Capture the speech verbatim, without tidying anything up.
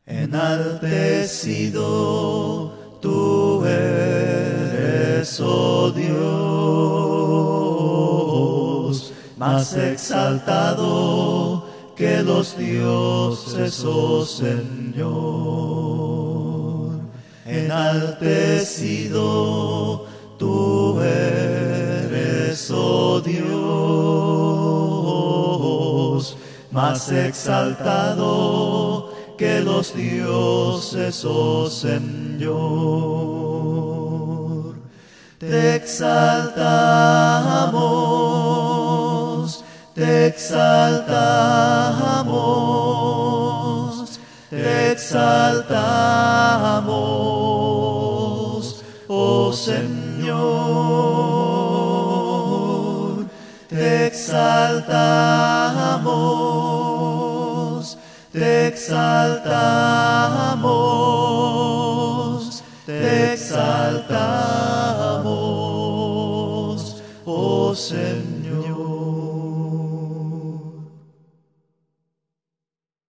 Enaltecido tú eres, oh Dios, más exaltado que los dioses, oh Señor. Enaltecido tú eres, oh Dios, más exaltado que los dioses, oh Señor. Te exaltamos, te exaltamos, te exaltamos, oh Señor. Te exaltamos, te exaltamos, te exaltamos, oh Señor.